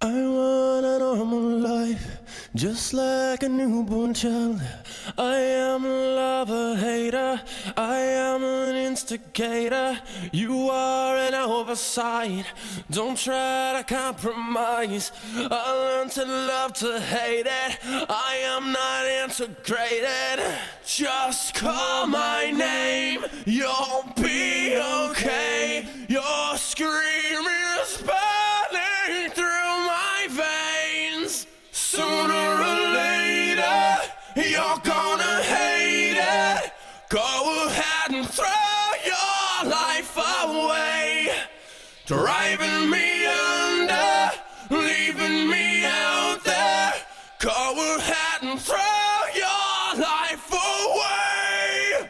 I want a normal life, just like a newborn child. I am a lover, hater, I am an instigator. You are an oversight, don't try to compromise. I learned to love, to hate it, I am not integrated. Just call my name, you'll be okay. Your scream is burning through my veins. Sooner or later, you're gonna hate it. Go ahead and throw your life away. Driving me under, leaving me out there. Go ahead and throw your life away.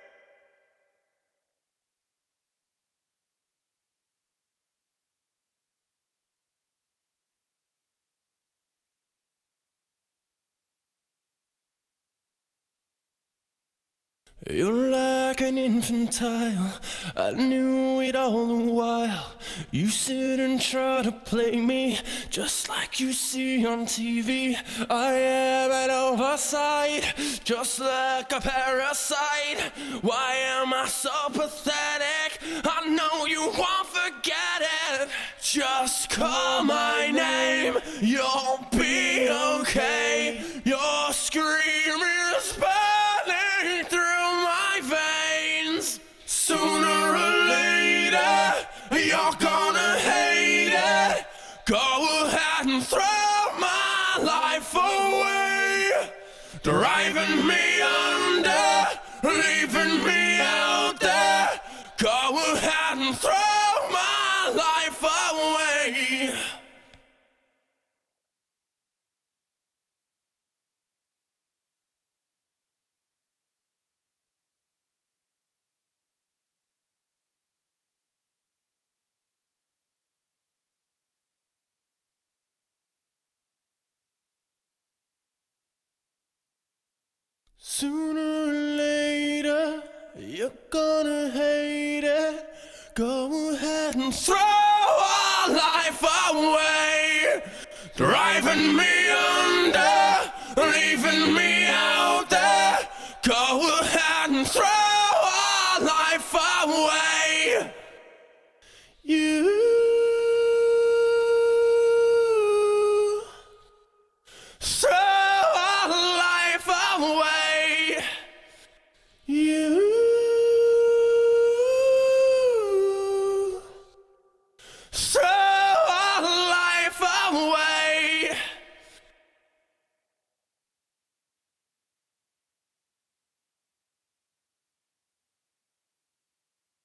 You're like an infantile, I knew it all the while. You sit and try to play me, just like you see on TV. I am an oversight, just like a parasite. Why am I so pathetic? I know you won't forget it. Just call my name, you'll be okay. Your scream is burning through my veins. Sooner or later, you're gonna hate it. Go ahead and throw my life away. Driving me under, leaving me out there. Go ahead and throw my life away. Sooner or later, you're gonna hate it. Go ahead and throw our life away. Driving me under, leaving me out there. Go ahead and throw our life away. You